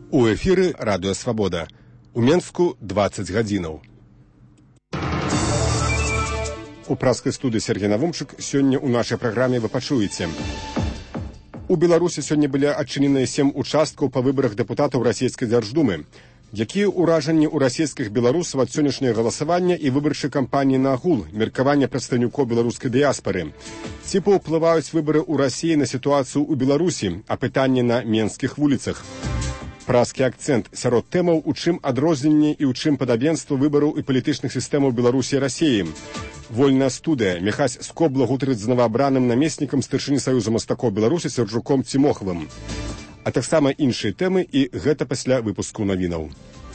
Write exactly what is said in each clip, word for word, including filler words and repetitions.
У эфіры Радыё Свабода. У Менску дваццаць гадзінаў. У праскай студыі Сергей Навумчык сёння ў нашай праграме вы пачуеце. У Беларусі сёння былі адчыненыя сем участкаў па выбарах дэпутатаў расійскай дзярждумы. Якія ўражанні ў расійскіх беларусаў ад сённяшняга галасавання і выбарчай кампаніі на агул, меркавання прадстаўнікоў беларускай дыяспары? Ці паўплываюць выбары ў Расіі на сітуацыю ў Беларусі, а пытанне на менскіх вуліцах? Праскі акцэнт сярод тэмаў, у чым адрозненне і ў чым падабенства выбараў і палітычных сістэмаў Беларусі і Расіі. Вольная студыя. Міхась Скобла гутарыць з новаабраным намеснікам старшыні Саюза мастакоў Беларусі Сярджуком Цімохавым. А таксама іншыя тэмы, і гэта пасля выпуску навінаў.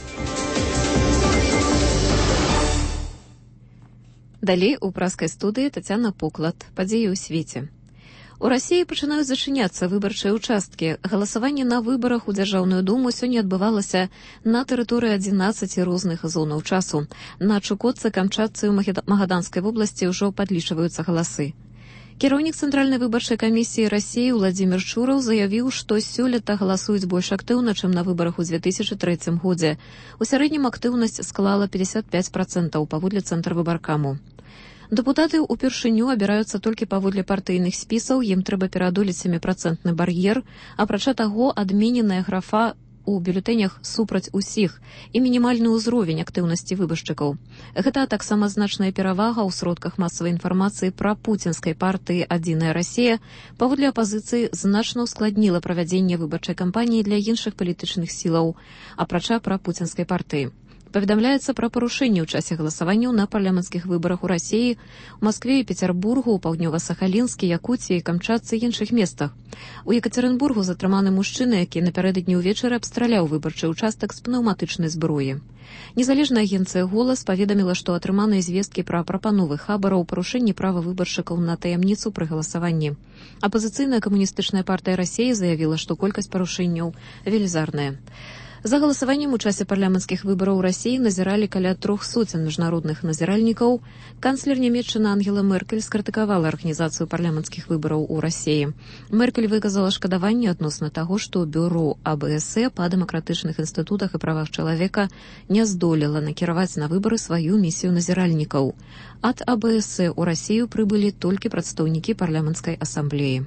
Далей у праскай студыі Тацяна Поклад. Падзеі ў свеце. У Расіі пачынаюць зачыняцца выбарчыя ўчасткі. Галасаванне на выбарах у Дзяржаўную думу сёння адбывалася на тэрыторыі адзінаццаці розных зонаў часу. На Чукотцы, Камчатцы і Магаданскай вобласці ўжо падлічваюцца галасы. Кіраўнік Цэнтральнай выбарчай камісіі Расіі Уладзімір Чураў заявіў, што сёлета галасуюць больш актыўна, чым на выбарах у дзве тысячы трэцім годзе. У сярэднім актыўнасць склала пятьдесят пять процентаў паводле Цэнтрвыбаркаму. Дэпутаты ўпершыню абіраюцца толькі паводле партыйных спісаў, ім трэба пераадолець сяміпрацэнтны бар'ер, апрача таго адмененая графа у бюлетэнях супраць усіх і мінімальны ўзровень актыўнасці выбаршчыкаў. Гэта таксама значная перавага ў сродках масавай інфармацыі пра пуцінскай партыі «Адзіная Расія», паводле апазіцыі значна ўскладніла правядзенне выбарчай кампаніі для іншых палітычных сілаў, апрача пра пуцінскай партыі. Паведамляецца пра парушэнні ў часе галасаванняў на парламенцкіх выбарах у Расіі, у Маскве і Пецярбургу, у Паўднёва-Сахалінскі, Якуціі, Камчатцы і іншых месцах. У Екацерынбургу затрыманы мужчына, які напярэдадні ўвечары абстраляў выбарчы ўчастак з пнеўматычнай зброі. Незалежная агенцыя «Голас» паведаміла, што атрыманыя звесткі пра прапановы хабараў, парушэнні права выбаршчыкаў на таямніцу пры галасаванні. Апазіцыйная камуністычная партыя Расіі заявіла, што колькасць парушэнняў велізарная. За галасаваннем у часе парламенцкіх выбараў у Расіі назіралі каля трох соцень міжнародных назіральнікаў. Канцлер Нямецчыны Ангела Меркель скрытыкавала арганізацыю парламенцкіх выбараў у Расіі. Меркель выказала шкадаванне адносна таго, што бюро А Бэ Эс Э па дэмакратычных інстытутах і правах чалавека не здолела накіраваць на выбары сваю місію назіральнікаў. Ад А Бэ Эс Э ў Расію прыбылі толькі прадстаўнікі парламенцкай асамблеі.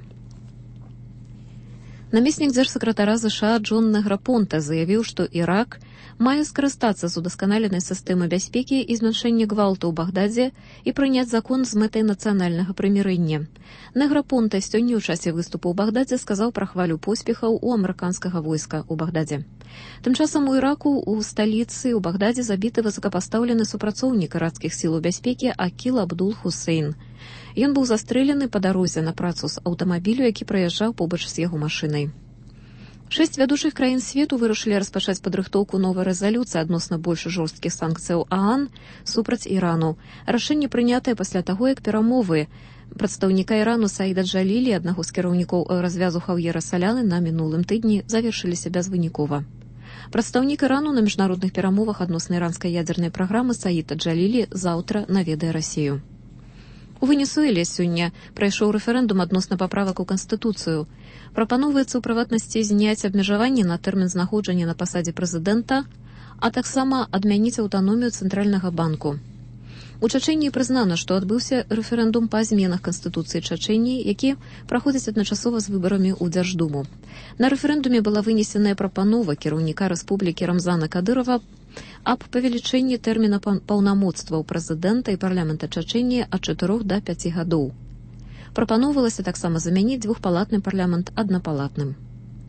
Намеснік дзяржсакратара ЗША Джон Неграпонта заявіў, што Ірак мае скарыстацца з удасканаленай сістэмай бяспекі і змяншэння гвалту ў Багдадзе і прыняць закон з мэтай нацыянальнага прымірэння. Неграпонта сёння ў часе выступу ў Багдадзе сказаў пра хвалю поспехаў у амерыканскага войска ў Багдадзе. Тым часам у Іраку ў сталіцы ў Багдадзе забіты высокапастаўлены супрацоўнік іракскіх сілаў бяспекі Акіл Абдул Хусейн. Ён быў застрэлены па дарозе на працу з аўтамабілю, які праязджаў побач з яго машынай. Шэсць вядучых краін свету вырашылі распачаць падрыхтоўку новай рэзалюцыі адносна больш жорсткіх санкцыяў ААН супраць Ірану. Рашэнне прынятае пасля таго, як перамовы прадстаўніка Ірану Саіда Джалілі, аднаго з кіраўнікоў развязу Хаў'ера Саляны, на мінулым тыдні завершыліся безвынікова. Прадстаўнік Ірану на міжнародных перамовах адносна іранскай ядзернай праграмы Саід Джалілі заўтра наведае Расію. У Венесуэле сёння прайшоў рэферэндум адносна паправак у Канстытуцыю. Прапаноўваецца ў прыватнасці зняць абмежаванні на тэрмін знаходжання на пасадзе прэзідэнта, а таксама адмяніць аўтаномію Цэнтральнага банку. У Чачэніі прызнана, што адбыўся рэферэндум па зменах Канстытуцыі Чачэніі, які праходзіць адначасова з выбарамі ў Дзярждуму. На рэферэндуме была вынесеная прапанова кіраўніка рэспублікі Рамзана Кадырова аб павелічэнні тэрміна паўнамоцтваў прэзідэнта і парламента Чачэніі ад чатырох да пяці гадоў. Прапаноўвалася таксама замяніць двухпалатны парламент аднапалатным.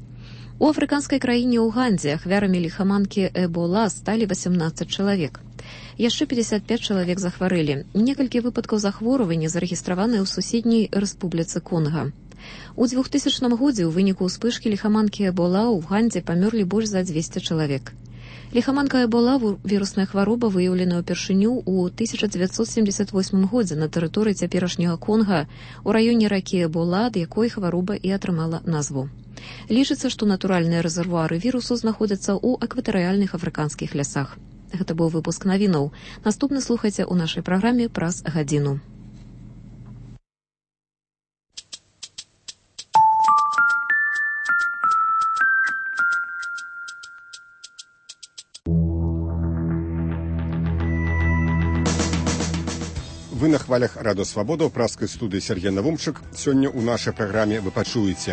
У афрыканскай краіне Угандзе ахвярамі ліхаманкі Эбола сталі васямнаццаць чалавек. Яшчэ пятьдесят пять чалавек захварэлі. Некалькі выпадкаў захворвання зарэгістраваныя ў суседняй рэспубліцы Конга. У двухтысячным годзе ў выніку ўспышкі ліхаманкі Эбола ў Угандзе памёрлі больш за дзвесце чалавек. Ліхаманка Эбола – вірусная хвароба, выяўленая ўпершыню ў тысяча дзевяцьсот семьдесят восьмым годзе на тэрыторыі цяперашняга Конга у раёне ракі Эбола, ад якой хвароба і атрымала назву. Лічыцца, што натуральныя рэзервуары вірусу знаходзяцца ў экватарыяльных афрыканскіх лясах. Гэта быў выпуск навінаў. Наступны слухайце ў нашай праграме праз гадзіну. Вы на хвалях Радио Свобода ў праскай студыі Сергей Навумчык. Сёння ў нашай праграме вы пачуеце.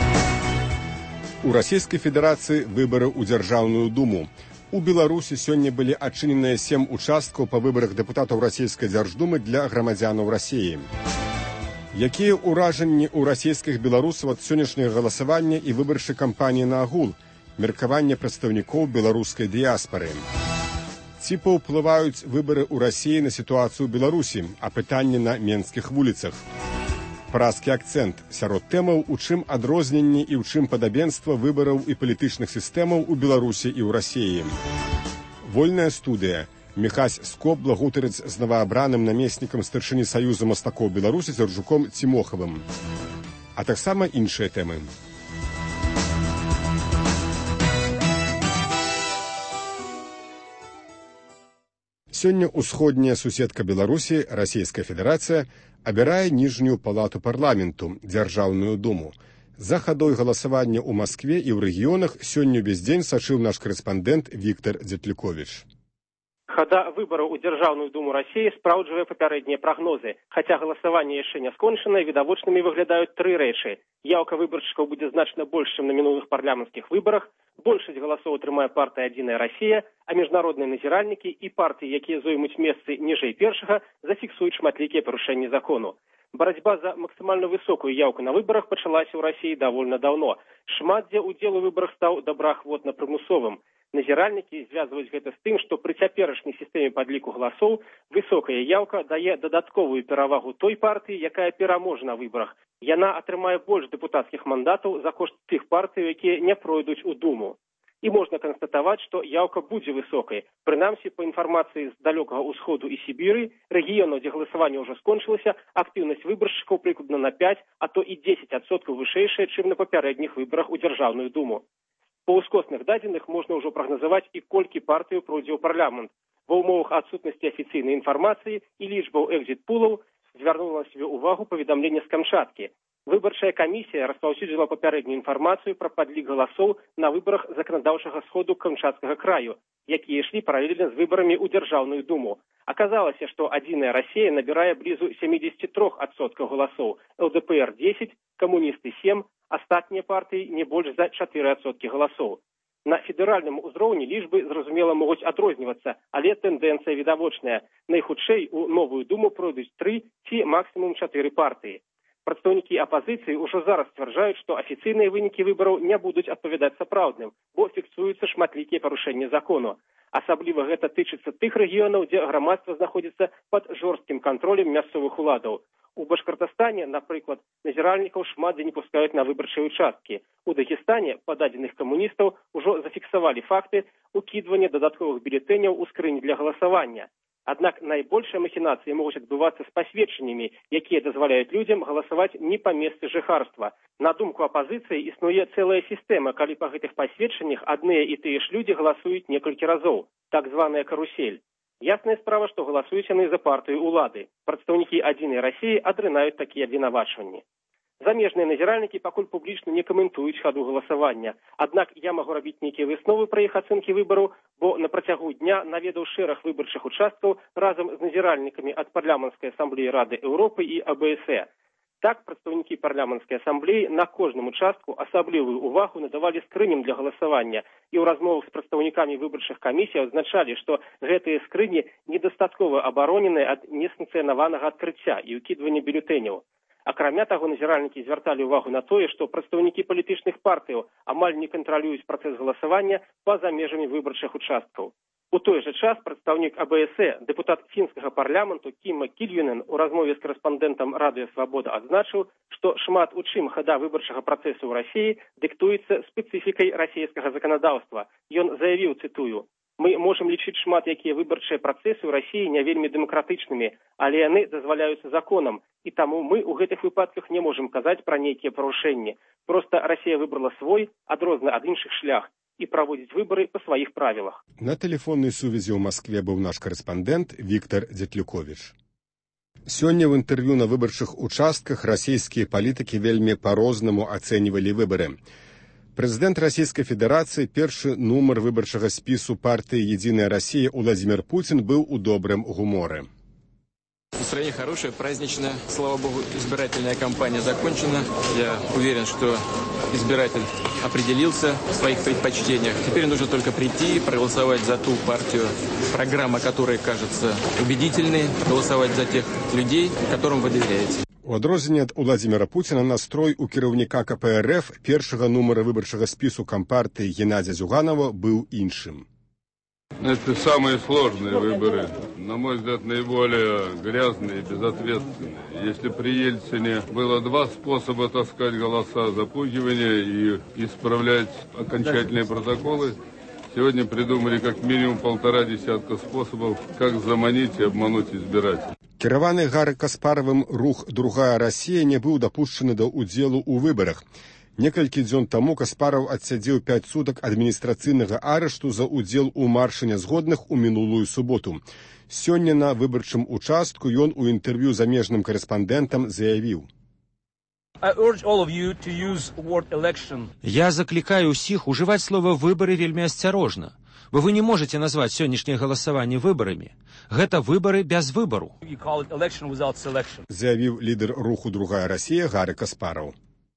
У Расійскай Федэрацыі выбары ў Дзяржаўную Думу. У Беларусі сёння былі адчыненыя сем участкаў па выбарах дэпутатаў Расійскай Дзярждумы для грамадзянаў Расіі. Якія ўражанні ў расійскіх беларусаў ад сённяшняга галасавання і выбарчай кампаніі на агул? Меркаванне прадстаўнікоў беларускай дыяспары. Ці паўплываюць выбары ў Расіі на сітуацыю ў Беларусі, а пытанні на менскіх вуліцах. Празкі акцэнт сярод тэмаў, у чым адрозненні і ў чым падабенства выбараў і палітычных сістэмаў у Беларусі і ў Расіі. Вольная студыя. Міхась Скоп благутарыць з новаабраным намеснікам старшыні Саюза мастакоў Беларусі Дзяржуком Цімохавым. А таксама іншыя тэмы. Сёння усходняя суседка Беларусі, Расійская Федэрацыя, абірае ніжнюю палату парламенту, Дзяржаўную Думу. За хадой галасавання ў Маскве і ў рэгіёнах сёння ўвесь дзень сачыў наш карэспандэнт Віктар Дзетліковіч. Хада выбараў у Дзяржаўную Думу Расіі спраўджвае папярэднія прагнозы. Хаця галасаванне яшчэ не скончанае, відавочнымі выглядаюць тры рэчы. Яўка выбаршчыкаў будзе значна больш, чым на мінулых парламенцкіх выбарах, большасць галасоў атрымае партыя «Адзіная Расія», а міжнародныя назіральнікі і партыі, якія зоймуць месцы ніжэй першага, зафіксуюць шматлікія парушэнні закону. Барацьба за максімальна высокую яўку на выбарах пачалася ў Расіі давольна даўно. Шмат дзе ўдзел у выбарах стаў добраахвотна прымусовым. Назіральнікі звязваюць гэта з тым, што пры цяперашняй сістэме падліку галасоў высокая яўка дае дадатковую перавагу той партыі, якая пераможа на выбарах. Яна атрымае больш дэпутацкіх мандатаў за кошт тых партый, якія не пройдуць у Думу. І можна канстатаваць, што яўка будзе высокай. Прынамсі, па інфармацыі з далёкага ўсходу і Сібіры, рэгіёнаў, дзе галасаванне ўжо скончылася, актыўнасць выбаршчыкаў прыкладна на пяць, а то і дзесяць адсоткаў вышэйшая, чым на папярэдніх выбарах у Дзяржаўную Думу. Па ўскосных дадзеных можна ўжо прагназаваць і колькі партыяў пройдзе ў парламент. Ва ўмовах адсутнасці афіцыйнай інфармацыі і лічбаў экзіт-пулаў звярнула на сябе ўвагу паведамленне з Камчаткі. Выбарчая камісія распаўсюдзіла папярэднюю інфармацыю пра падлік галасоў на выбарах заканадаўчага сходу Камчатскага краю, якія ішлі паралельна з выбарамі ў Дзяржаўную Думу. Аказалася, што «Адзіная Расія» набірае блізу сямдзесят три адсотка галасоў, ЛДПР дзесяць, камуністы сем, астатнія партыі не больш за чатыры адсоткі галасоў. На федэральным узроўні лічбы, зразумела, могуць адрознівацца, але тэндэнцыя відавочная. Найхутчэй у новую думу пройдуць тры ці максімум чатыры партыі. Прадстаўнікі апазіцыі ўжо зараз сцвярджаюць, што афіцыйныя вынікі выбараў не будуць адпавядаць сапраўдным, бо фіксуюцца шматлікія парушэнні закону. Асабліва гэта тычыцца тых рэгіёнаў, дзе грамадства знаходзіцца пад жорсткім кантролем мясцовых уладаў. У Башкортастане, напрыклад, назіральнікаў шмат дзе не пускаюць на выбарчыя участкі. У Дагестане, па дадзеных камуністаў, ужо зафіксавалі факты укідвання дадатковых бюлетэняў у скрыні для галасавання. Аднак найбольшыя махінацыі могуць адбывацца з пасведчаннямі, якія дазваляюць людзям галасаваць не па месцы жыхарства. На думку апазіцыі існуе цэлая сістэма, калі па гэтых пасведчаннях адныя і тыя ж людзі галасуюць некалькі разоў, так званая карусель. Ясная справа, што галасуюць яны за партыю ўлады. Прадстаўнікі «Адзінай Расіі» адрынаюць такія абвінавачванні. Замежныя назіральнікі пакуль публічна не каментуюць хаду галасавання. Аднак я магу рабіць нейкія высновы пра іх ацэнкі выбараў, бо на працягу дня наведаў шэраг выбарчых участкаў разам з назіральнікамі ад парламенцкай асамблеі Рады Еўропы і А Бэ Эс Э. Так, прадстаўнікі парламенцкай асамблеі на кожным участку асаблівую ўвагу надавалі скрыням для галасавання і ў размовах з прадстаўнікамі выбарчых камісій адзначалі, што гэтыя скрыні недастаткова абароненыя ад несанкцыянаванага адкрыцця і ўкідвання бюлетэняў. Акрамя таго, назіральнікі звярталі ўвагу на тое, што прадстаўнікі палітычных партыяў амаль не кантралююць працэс галасавання па-за межамі выбарчых участкаў. У той жа час прадстаўнік А Бэ Эс Э, дэпутат фінскага парламенту Кімма Кільюнен у размове з карэспандэнтам Радыё Свабода адзначыў, што шмат у чым хада выбарчага працэсу ў Расіі дыктуецца спецыфікай расійскага заканадаўства. Ён заявіў, цытую: «Мы можам лічыць шмат якія выбарчыя працэсы ў Расіі не вельмі дэмакратычнымі, але яны дазваляюцца законам, і таму мы ў гэтых выпадках не можам казаць пра нейкія парушэнні. Проста Расія выбрала свой, адрозны ад іншых шлях, і праводзіць выбары па сваіх правілах». На тэлефоннай сувязі ў Маскве быў наш карэспандэнт Віктар Дзетліковіч. Сёння ў інтэрв'ю на выбарчых участках расійскія палітыкі вельмі па-рознаму ацэньвалі выбары. Прэзідэнт Расійскай Федэрацыі, першы нумар выбарчага спісу партыі «Единая Россия» Уладзімір Пуцін быў у добрым гуморы. Настроение хорошее, праздничное. Слава богу, избирательная кампания закончена. Я уверен, что избиратель определился в своих предпочтениях. Теперь нужно только прийти и проголосовать за ту партию, программа которой кажется убедительной, голосовать за тех людей, которым вы доверяете. У адрозненне ад Уладзіміра Пуціна настрой у кіраўніка ка пэ эр эф першага нумара выбарчага спісу кампартыі Геннадзя Зюганова быў іншым. Это самые сложные выборы, на мой взгляд, наиболее грязные и безответственные. Если при Ельцине было два способа таскать голоса: запугивание и исправлять окончательные протоколы, сегодня придумали как минимум полтора десятка способов, как заманить и обмануть избирателей. Кіраваны Гары Каспаровым рух «Другая Россия» не быў дапушчаны да ўдзелу ў выбарах. Некалькі дзён таму Каспаров адсядзеў пяць сутак адміністрацыйнага арышту за ўдзел у маршы нязгодных у мінулую суботу. Сёння на выбарчым участку ён у інтэрв'ю замежным карэспандэнтам заявіў: Я закликаю усіх уживать слово «выборы» вельмі асцярожна, бо вы не можете назвать сённяшняе галасаванне выбарамі. Гэта выборы без выбору. Заявіў лідар руху «Другая Россия» Гары Каспаров.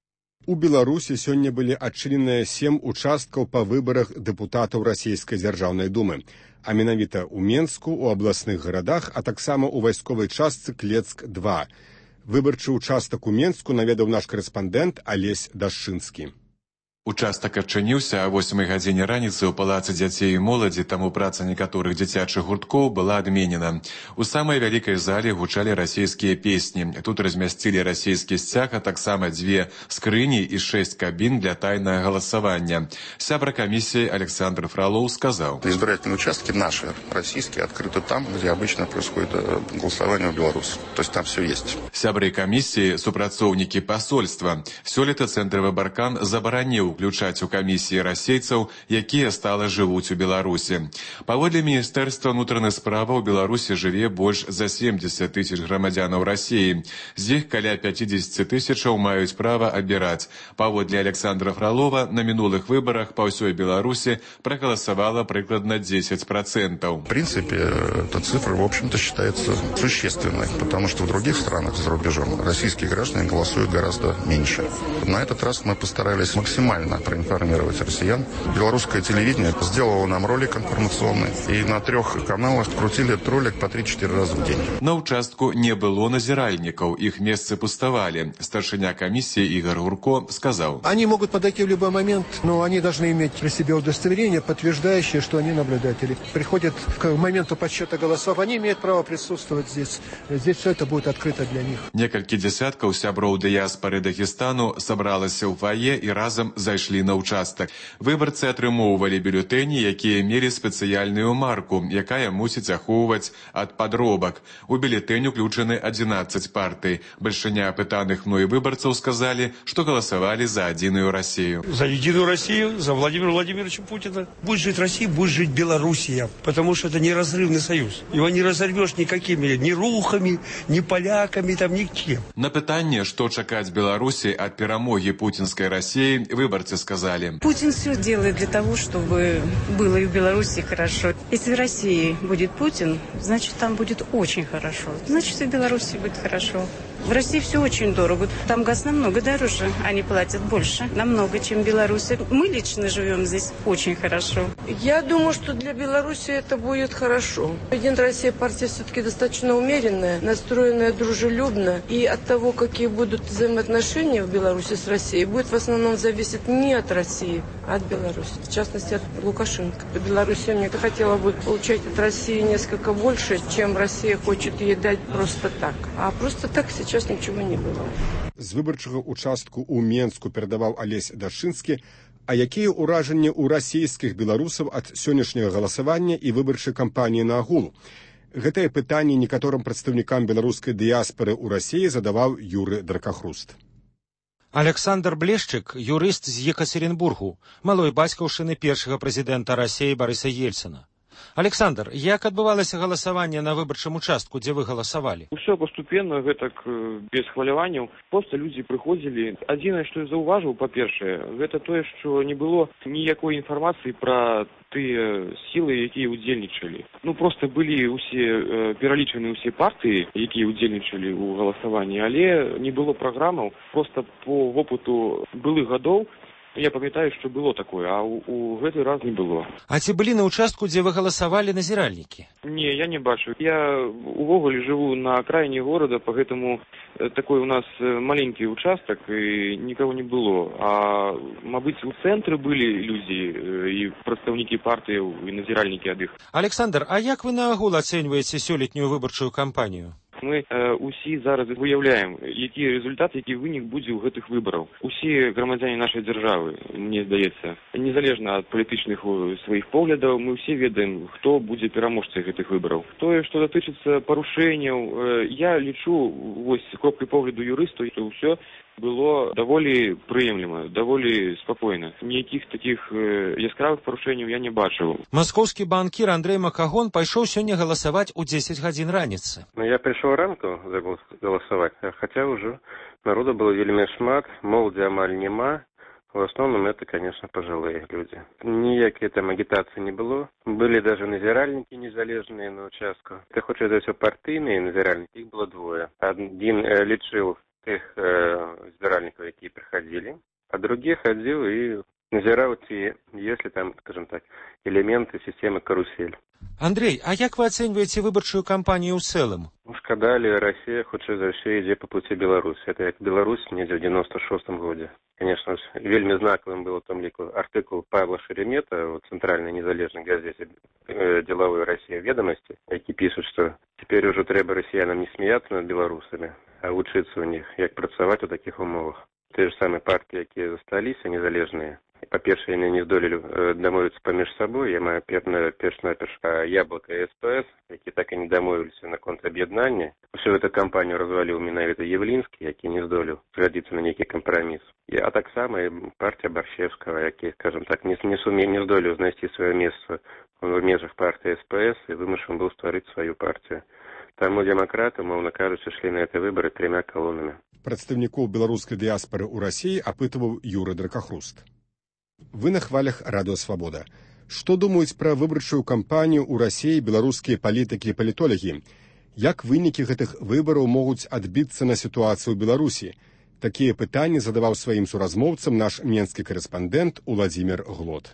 У Беларусі сёння былі адчыненыя сем участкаў па выбарах дэпутатаў расійскай дзяржаўнай думы, а менавіта ў Менску, у абласных гарадах, а таксама ў вайсковай частцы Клецк два. Выбарчы участак у Менску наведаў наш карэспандэнт Алесь Дашчынскі. Участак адчыніўся а восьмай гадзіне раніцы ў палацы дзяцей і моладзі, таму праца некаторых дзіцячых гурткоў была адменена. У самай вялікай зале гучалі расійскія песні. Тут размясцілі расійскі сцяг, а таксама дзве скрыні і шэсць кабін для тайнага галасавання. Сябра камісіі Александр Фролов сказал: Избирательные участки наши, российские, открыты там, где обычно происходит голосование в Беларуси. То есть там все есть. Сябры камісіі, супрацоўнікі пасольства. Сёлета Цэнтр Выбаркан забараніў уключаць у камісіі расейцаў, якія стала жывуць у Беларусі. Паводле Міністэрства ўнутраных справаў у Беларусі жыве больш за семдзесят тысяч грамадзянаў Расіі. З іх каля пятьдесят тысячаў маюць права абіраць. Паводле Александра Фролова, на мінулых выбарах па ўсёй Беларусі прагаласавала прыкладна десять процентов. В принципе, эта цифра, в общем-то, считается существенной, потому что в других странах за рубежом российские граждане голосуют гораздо меньше. На этот раз мы постарались максимально проинформировать россиян. Белорусское телевидение сделало нам ролик информационный, и на трех каналах крутили этот ролик по три-четыре раза в день. На участку не было назиральников, их месцы пустовали. Старшиня комиссии Игорь Гурко сказал: Они могут подойти в любой момент, но они должны иметь при себе удостоверение, подтверждающее, что они наблюдатели. Приходят к моменту подсчета голосов, они имеют право присутствовать здесь. Здесь все это будет открыто для них. Некалькі дзясяткаў сяброў дыяспары Дагестану сабралася ў фае і разам зайшлі на участак. Выбарцы атрымоўвалі бюлетэні, якія мелі спецыяльную марку, якая мусіць ахоўваць ад падробак. У бюлетэнь уключаны одиннадцать партый. Большиня апытаных мной выбарцаў сказали, что голосовали за единую Россию. За единую Россию, за Владимира Владимировича Путина. Будет жить Россия, будет жить Белоруссия, потому что это неразрывный союз. Его не разорвешь никакими, ни рухами, ни поляками, там, никем. На пытанне, что чакаць Беларуси от перамоги путинской России, выборцы сказали: Путин все делает для того, чтобы было и в Беларуси хорошо. Если в России будет Путин, значит, там будет очень хорошо. Значит, и в Беларуси будет хорошо. В России все очень дорого. Там газ намного дороже. Они платят больше, намного, чем в Беларуси. Мы лично живем здесь очень хорошо. Я думаю, что для Беларуси это будет хорошо. Единая Россия партия все-таки достаточно умеренная, настроенная дружелюбно. И от того, какие будут взаимоотношения в Беларуси с Россией, будет в основном зависеть не от России, а от Беларуси. В частности, от Лукашенко. Беларусь мне хотела бы получать от России несколько больше, чем Россия хочет ей дать просто так. А просто так сейчас Сейчас ничего не было. З выбарчага участку ў Менску перадаваў Алесь Дашчынскі. А якія ўражанні ў расійскіх беларусаў ад сённяшняга галасавання і выбарчай кампаніі на агул? Гэтае пытанне некаторым прадстаўнікам беларускай дыяспары ў Расіі задаваў Юры Дракахруст. Александр Блешчык, юрыст з Екатеринбургу, малой бацькаўшчыны першага прэзідэнта Расіі Барыса Ельцына. Александр, як адбывалася галасаванне на выбарчым участку, дзе вы галасавалі? Усё паступенна, гэтак без хваляванняў. Проста людзі прыходзілі. Адзінае, што я заўважыў, па-першае, гэта тое, што не было ніякой інфармацыі пра тыя сілы, якія ўдзельнічалі. Ну, проста былі ўсе пералічаны ўсе партыі, якія ўдзельнічалі ў галасаванні, але не было праграмаў. Проста по вопыту былых гадоў я памятаю, што было такое, а ў, у гэты раз не было. А ці былі на участку, дзе вы галасавалі, назіральнікі? Не, я не бачу. Я увогуле жыву на акраіне горада, па гэтаму такой у нас маленькі участак, і нікого не было. А, мабыць, у цэнтры былі людзі і прадстаўнікі партыяў, і назіральнікі ад іх. Александр, а як вы наогул ацэньваеце сёлетнюю выбарчую кампанію? Мы э, усі зараз выяўляем, які результат, які вынік будзе ў гэтых выбараў. Усе грамадзяне нашай дзяржавы, мне здаецца, незалежна ад палітычных сваіх поглядаў, мы ўсе ведаем, хто будзе пераможцай гэтых выбараў. Тое, што датычыцца парушэнняў, э, я лічу, вось, кропкай погляду юрысту, што ўсё было даволі прыемлема, даволі спакойна. Ніякіх такіх э, яскравых парушэнняў я не бачыў. Маскоўскі банкір Андрей Макагон пайшоў сёння галасаваць у дзесяць гадзін раніцы. Ну, я прыйшоў ранку галасаваць, хаця ўжо народу было вельмі шмат, моладзі амаль няма. В основном это, конечно, пожилые люди. Никакой там агитации не было. Были даже назиральники незалежные на участку. Это хоть это все партийные назиральники, их было двое. Один э, лечил тех э, збиральников, які приходили, а другие ходил и назирал те, если там, скажем так, элементы системы карусель. Андрей, а як вы оцениваете выборчую кампанию в целом? Шкадали, Россия хутчэй за ўсё ідзе по пути Беларуси. Это як Беларусь недзе в девяносто шестом году. Конечно, вельмі знаковым был в том лику артикул Павла Шеремета в центральной незалежной газете э, «Деловой Россия ведомости», які пишут, что теперь уже треба россиянам не смеяться над белорусами, а учиться у них, як працаваць у таких умовах. Те же самые партии, якія засталіся незалежныя. По-перше, яны не здолелі э, дамовіцца паміж сабой. Я маю перш-наперш Яблоко и СПС, які так і не дамовіліся наконт аб'яднання. Всю эту кампанию разваліў менавіта Явлінскі, які не здолеў згадзіцца на нейкі кампраміс. І, а так само і партія Баршевского, які, скажем так, не, не сумеў, не здолеў знайсці сваё месца в межах партии СПС і вымушан быў стварыць сваю партію. Таму демократы, мовно кажучи, шлі на эти выборы тремя колоннами. Прадстаўнікоў беларускай дыяспары ў Расіі апытваў Юры Дракахруст. Вы на хвалях Радио Свобода. Што думаюць пра выбарчую кампанію ў Расіі беларускія палітыкі і палітолагі? Як вынікі гэтых выбараў могуць адбіцца на сітуацыю ў Беларусі? Такія пытанні задаваў сваім суразмоўцам наш менскі корэспандэнт Уладзімір Глот.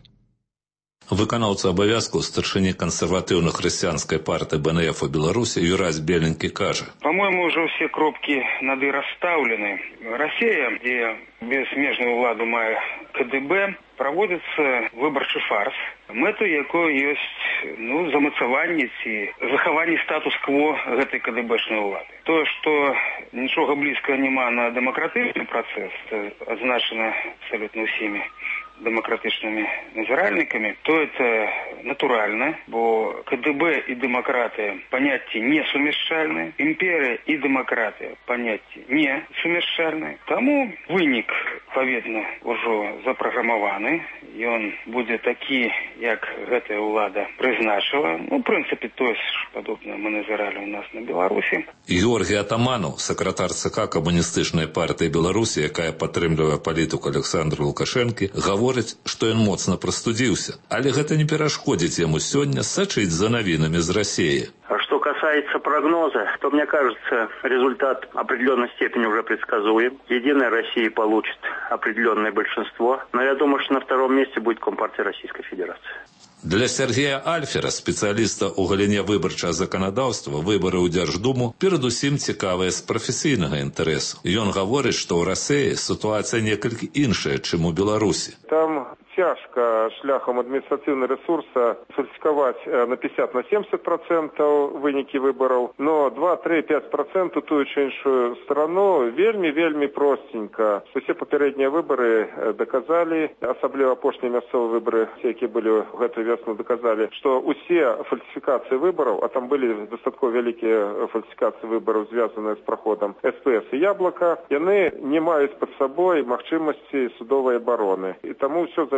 Выканаўца абавязкаў старшыні кансерватыўна-хрысціянскай партыі Бэ Эн Эф у Беларусі Юрась Беленькі кажа. По-моему, уже все кропки над «и» расставлены. Россия, где безмежную ўладу мае Ка Дэ Бэ, проводится выборчий фарс. Мэту якой ёсць, ну, замацаванне ці захаванне статус-кво гэтай Ка Дэ Бэшнай улады. То, што нічога блізкага няма на дэмакратычны працэс, азначана абсолютно ўсімі демократичными назиральниками, то это натурально, бо Ка Дэ Бэ и демократия понятия не сумяшчальные, империя и демократия понятия не сумяшчальные. Тому вынік, відповідно, уже запрограмованы, и он будет такі, як гэтая ўлада прызначила. Ну, в принципе, то есть подобное мы назирали у нас на Беларуси. Георгий Атаманов, сакратар ЦК Камуністычнай партыі Беларусі, якая падтрымлівае палітыку Александра Лукашэнкі, гаворыць, што ён моцна прастудзіўся, але гэта не перашкодзіць яму сёння сачыць за навінамі з России. А что касается прогноза, то, мне кажется, результат в определенной степени уже предсказуем. Единая Россия получит определенное большинство, но я думаю, что на втором месте будет Компартия Российской Федерации. Для Сергея Альфера, спецыяліста ў галіне выбарчага заканадаўства, выбары ў Дзярждуму перадусім цікавыя з прафесійнага інтарэсу. Ён гаворыць, што ў Расіі сітуацыя некалькі іншая, чым у Беларусі. Там тяжко шляхом административного ресурса фальсификовать на пятьдесят на семьдесят процентов вынікі выборов, но два, три, пять процентов ту чи іншу сторону вельми-вельми простенько. Все попередние выборы доказали, особливо апошние мясцовые выборы, які были в эту весну, доказали, что усе фальсификации выборов, а там были достаточно великие фальсификации выборов, связанные с проходом Эс Пэ Эс и Яблоко, яны не мають під собою можливості судової оборони. І тому все залежить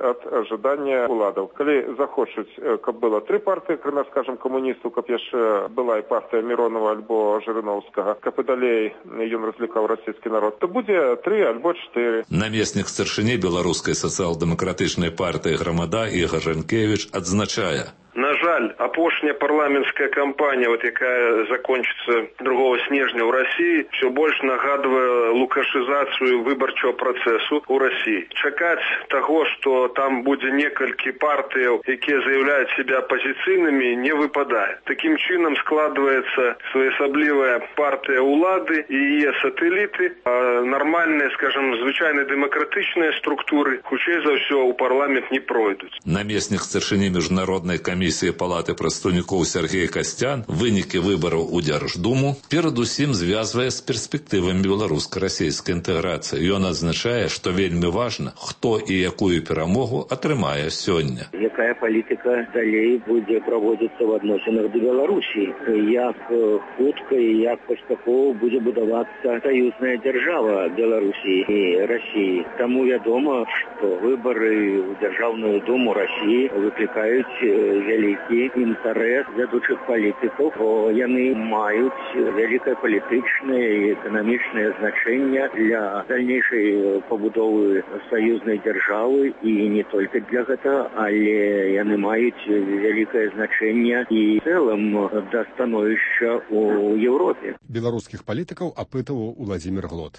ад жадання уладаў. Калі захочуць, каб было тры партыі, крыма, скажем, камуністаў, каб яшчэ была і партыя Миронова альбо Жырыноўскага, каб і далей ён развлекаў расійскі народ, то будзе тры альбо чатыры. Намеснік старшыні беларускай сацыял-дэмакратычнай партыі «Грамада» Ігор Жанкевіч адзначае: на жаль, апошняя парламентская кампанія, вот якая закончится другого снежня ў России, все больше нагадывае лукашизацию выборчего процессу у России. Чакаць того, что там будзе некалькі партыяў, якія заявляют себя оппозиционными, не выпадает. Таким чином складывается своеасаблівая партия улады и ее сателлиты, а нормальные, скажем, звычайно демократичные структуры, хутчэй за ўсё, у парламент не пройдут. Намеснік старшыні міжнароднай камісіі Палаты прадстаўнікоў Сергей Касцян вынікі выбараў у Дзярждуму перадусім звязвае з перспектывамі беларуска-расійскай інтэграцыі. Ён адзначае, што вельмі важна, хто і якую перамогу атрымае сёння. Якая палітыка далей будзе праводзіцца ў адносінах да Беларусі? Як хутка і як паспяхова будзе будавацца саюзная дзяржава Беларусі і Расіі? Таму вядома, што выбары ў Дзяржаўную думу Расіі выклікаюць вялікі інтарэс вядучых палітыкаў, бо яны маюць вялікае палітычнае і эканамічнае значэнне для дальнейшай пабудовы саюзнай дзяржавы і не толькі для гэтага, але яны маюць вялікае значэнне і цэлым да становішча ў Еўропе. Беларускіх палітыкаў апытаў Уладзімір Глот.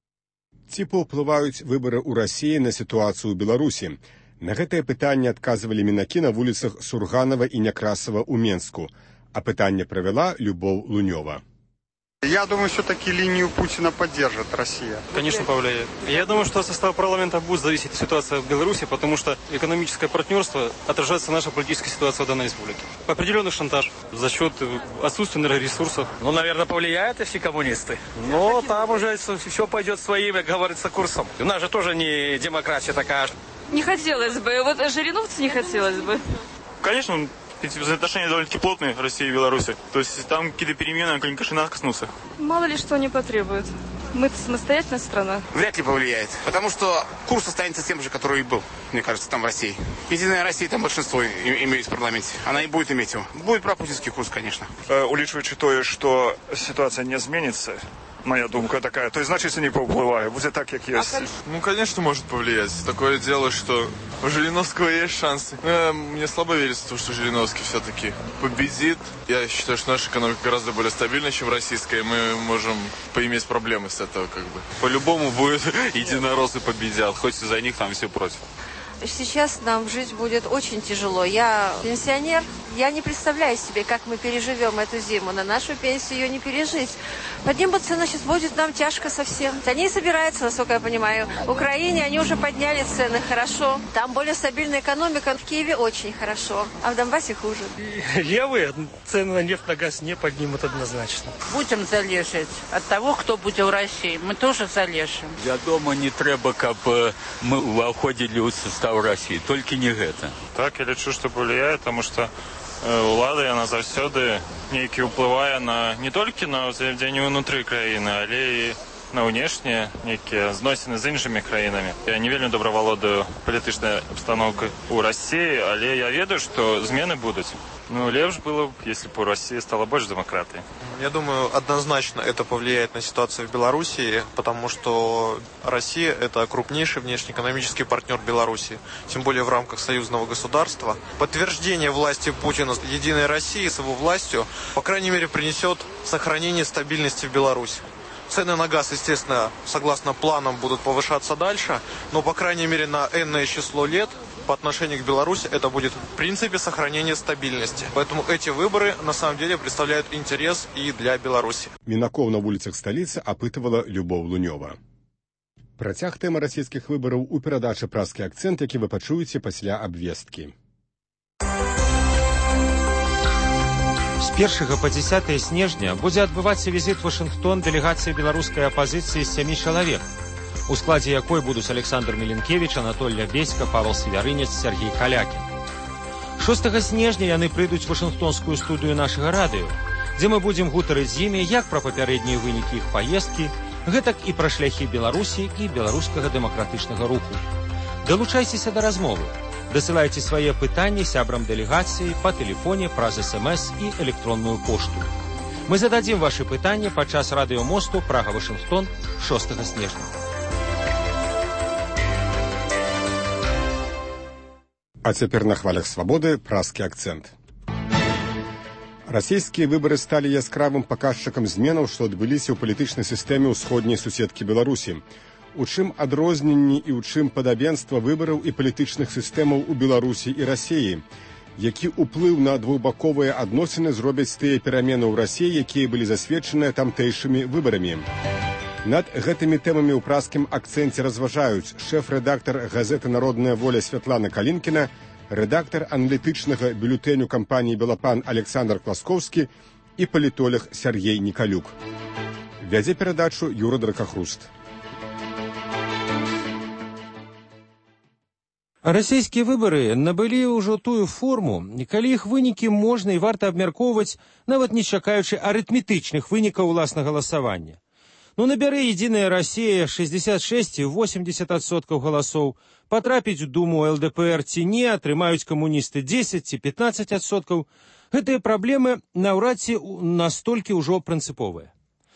Ці паўплываюць выбары ў Расіі на сітуацыю ў Беларусі? На гэтае пытанне адказвалі мінакі на вуліцах Сурганова і Някрасова ў Менску, а пытанне правяла Любоў Лунёва. Я думаю, все-таки линию Путина поддержит Россия. Конечно, повлияет. Я думаю, что от состава парламента будет зависеть ситуация в Беларуси, потому что экономическое партнерство отражается наша политическая ситуация в данной республике. Определенный шантаж за счет отсутствия энергоресурсов. Ну, наверное, повлияют и все коммунисты. Но там уже все пойдет своим, как говорится, курсом. У нас же тоже не демократия такая. Не хотелось бы. Вот жириновцу не хотелось бы. Конечно, в принципе, взаимоотношения довольно-таки плотные России и Беларуси. То есть там какие-то перемены, они, конечно, нас коснутся. Мало ли что они потребуют. Мы-то самостоятельная страна. Вряд ли повлияет. Потому что курс останется тем же, который и был, мне кажется, там в России. Единая Россия, там большинство имеет в парламенте. Она и будет иметь его. Будет пропутинский курс, конечно. Э, улічваючи тое, что ситуация не изменится, моя думка такая, то есть, значит, не повлияет. Будет так, как есть. Ну, конечно, может повлиять. Такое дело, что у Жириновского есть шансы. Но мне слабо верится в то, что Жириновский все-таки победит. Я считаю, что наша экономика гораздо более стабильна, чем российская, и мы можем поиметь проблемы с этого, как бы. По-любому будет единороссы победят, хоть за них там все против. Сейчас нам жить будет очень тяжело. Я пенсионер, я не представляю себе, как мы переживем эту зиму. На нашу пенсию ее не пережить. Поднимутся, значит, будет нам тяжко совсем. Они собираются, насколько я понимаю. В Украине они уже подняли цены хорошо. Там более стабильная экономика. В Киеве очень хорошо, а в Донбассе хуже. Левые цены на нефть, на газ не поднимут однозначно. Будем залежать от того, кто будет в России. Мы тоже залежим. Я думаю, не треба, каб мы уходили в состав России. Только не это. Так, я лічу, что повлияет, потому что улада, яна заўсёды нейкі ўплывае на не толькі на ўзаемадзеянне ўнутры краіны, але і на ўнешнія нейкія зносіны з іншымі краінамі. Я не вельмі добра валодаю палітычнай абстаноўкай у России, але я ведаю, что змены будуць. Ну, лепш было бы, если бы Россия стала больше демократией. Я думаю, однозначно это повлияет на ситуацию в Белоруссии, потому что Россия – это крупнейший внешнеэкономический партнер Беларуси, тем более в рамках союзного государства. Подтверждение власти Путина Единой России с его властью, по крайней мере, принесет сохранение стабильности в Беларуси. Цены на газ, естественно, согласно планам, будут повышаться дальше, но, по крайней мере, на энное число лет по отношению к Беларуси это будет в принципе сохранение стабильности. Поэтому эти выборы на самом деле представляют интерес и для Беларуси. Мінакоў на вуліцах сталіцы апытывала Любоў Лунёва. Працяг тэмы расійскіх выбараў у перадачы «Празкі акцэнт», які вы пачуеце пасля абвесткі. З першага па дзесятае снежня будзе адбывацца візіт у Вашынгтон дэлегацыі беларускай апазіцыі з сямі чалавек, у складзе якой будуць Александр Міленкевіч, Анатолля Беська, Павел Севярынец, Сергей Калякін. шостага снежня яны прыйдуць у Вашынгтонскую студыю нашага радыё, дзе мы будзем гутарыць з імі як пра папярэднія вынікі іх паездкі, гэтак і пра шляхі Беларусі і беларускага дэмакратычнага руху. Далучайцеся да размовы. Дасылайце свае пытанні сябрам дэлегацыі па тэлефоне праз эс эм эс і электронную пошту. Мы зададзім вашы пытанні падчас радыёмосту Прага-Вашынгтон шостага снежня. А цяпер на хвалях свабоды празкі акцэнт. Расійскія выбары сталі яскравым паказчыкам зменаў, што адбыліся ў палітычнай сістэме ўсходняй суседкі Беларусі. У чым адрозненні і ў чым падабенства выбараў і палітычных сістэмаў у Беларусі і Расіі? Які ўплыў на двухбаковыя адносіны зробяць тыя перамены ў Расіі, якія былі засведчаныя тамтэйшымі выбарамі? Над гэтымі тэмамі ў празкім акцэнце разважаюць шэф-рэдактар газеты «Народная воля» Святлана Калінкіна, рэдактар аналітычнага бюлетэню кампаніі «Белапан» Александр Класкоўскі і палітолог Сергей Николюк. Вядзе перадачу Юра Дракахруст. Расійскія выбары набылі ўжо тую форму, калі іх вынікі можна і варта абмяркоўваць, нават не чакаючы арытметычных вынікаў уласнага галасавання. Ну, набярэ «Единая Россия» шестьдесят шесть и восемьдесят адсоткаў галасоў, потрапіць у Думу эл дэ пэ эр ці не, атрымаюць камуністы дзесяць ці пятнаццаць адсоткаў. Гэтыя праблемы наўрад ці настолькі ўжо прынцыповыя.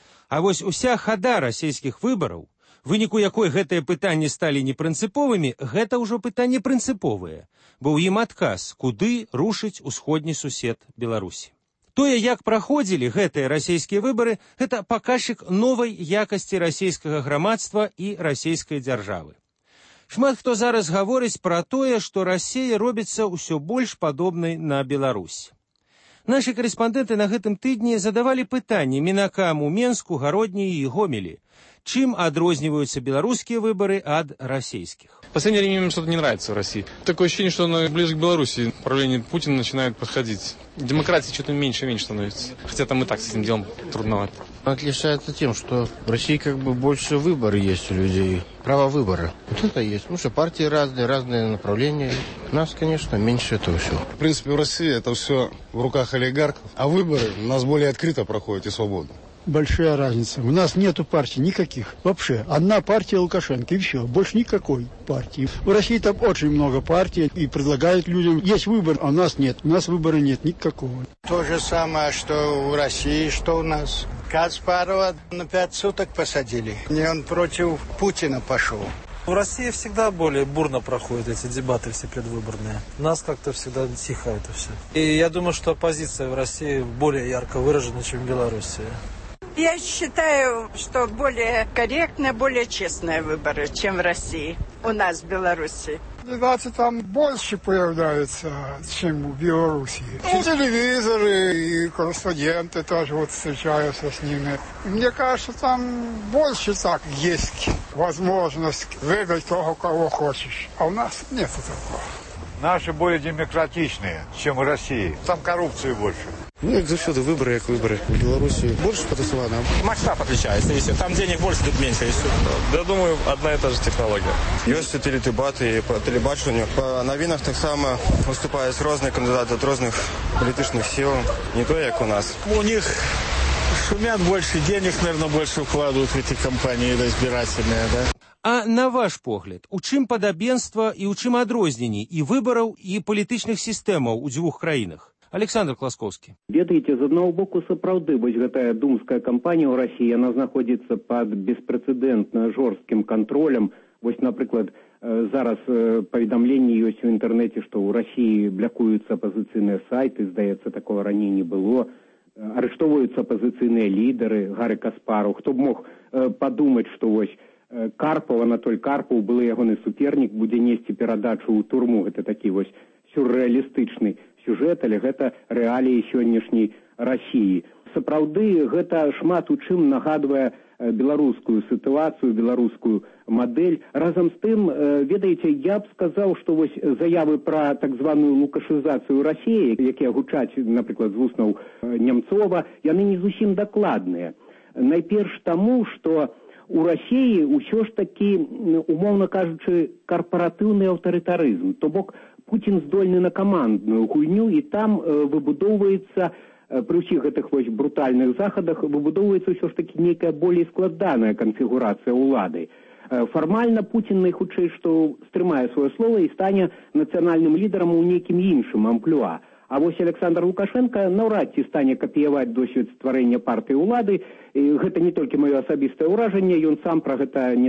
А вось уся хада расійскіх выбараў, выніку якой гэтыя пытанні сталі непрынцыповымі, гэта ўжо пытанні прынцыповыя, бо ў ім адказ, куды рушыць усходні сусед Беларусі. Тое, як праходзілі гэтыя расійскія выбары, гэта паказчык новай якасці расійскага грамадства і расійскай дзяржавы. Шмат хто зараз гаворыць пра тое, што Расія робіцца ўсё больш падобнай на Беларусь. Нашы корэспандэнты на гэтым тыдні задавалі пытанні мінакам у Менску, Гародні і Гомелі. Чем адрозниваются белорусские выборы от российских? В последнее время мне что-то не нравится в России. Такое ощущение, что оно ближе к Беларуси. Правление Путина начинает подходить. Демократии что-то меньше и меньше становится. Хотя там и так с этим делом трудновато. Отличается тем, что в России как бы больше выбора есть у людей. Право выбора. Вот это есть. Потому что партии разные, разные направления. У нас, конечно, меньше этого всего. В принципе, в России это все в руках олигархов. А выборы у нас более открыто проходят и свободно. Большая разница. У нас нету партий никаких. Вообще. Одна партия Лукашенко и все. Больше никакой партии. В России там очень много партий и предлагают людям. Есть выбор, а у нас нет. У нас выбора нет никакого. То же самое, что в России, что у нас. Каспарова на пять суток посадили. И он против Путина пошел. В России всегда более бурно проходят эти дебаты все предвыборные. У нас как-то всегда тихо это все. И я думаю, что оппозиция в России более ярко выражена, чем в Беларуси. Я считаю, что более корректные, более честные выборы, чем в России, у нас в Беларуси. Кандидаты там больше появляются, чем в Беларуси. И телевизоры, и корреспонденты тоже вот встречаются с ними. Мне кажется, там больше так есть возможность выбрать того, кого хочешь. А у нас нет такого. Наши более демократичные, чем в России. Там коррупции больше. Ну, як завсёды, выборы, як выборы. В Беларуси больше потасовано. Масштаб отличается, если там денег больше, тут меньше. И все. Я думаю, одна и та же технология. Есть теледебаты, по телебаченню. По новинах так само выступают разные кандидаты от разных политических сил. Не то, как у нас. У них шумят больше, денег, наверное, больше вкладывают в эти кампании избирательные, да? А на ваш погляд, у чым падабенства і ў чым адрозненні і выбараў, і палітычных сістэмаў у дзвюх краінах? Александр Класкоўскі. Ведаеце, з аднаго боку сапраўды, вось гэтая думская кампанія ў Расіі, яна знаходзіцца пад беспрэцэдэнтна жорсткім кантролем. Вось, напрыклад, зараз паведамленні ёсць у інтэрнэце, што ў Расіі блякуюцца апазіцыйныя сайты, здаецца, такого раней не было. Арыштоўваюцца апазіцыйныя лідары, Гары Каспараў. Хто б мог падумаць, што вось Карпаў, Анатоль Карпаў, былы ягоны супернік, будзе несці перадачу ў турму. Гэта такі вось сюррэалістычны сюжэт, але гэта рэаліі сённяшняй Расіі. Сапраўды, гэта шмат у чым нагадвае беларускую сітуацыю, беларускую мадэль. Разам з тым, ведаеце, я б сказаў, што вось заявы пра так званую лукашызацыю Расіі, якія гучаць, напрыклад, з вуснаў Немцова, яны не зусім дакладныя. Найперш таму, што у Расіі ўсё ж такі, умоўна кажучы, карпаратыўны аўтарытарызм. То бок, Путін здольны на камандную гульню, і там выбудоўваецца, пры ўсіх гэтых вось брутальных захадах, выбудоўваецца ўсё ж такі нейкая болей складаная канфігурацыя ўлады. Фармальна Путін найхутчэй, што стрымае сваё слова і стане нацыянальным лідарам у нейкім іншым амплуа. А вось Александр Лукашенко наўрад ці стане капіяваць досвед стварэння партыі ўлады. Гэта не толькі маё асабістае ўражанне, ён сам пра гэта не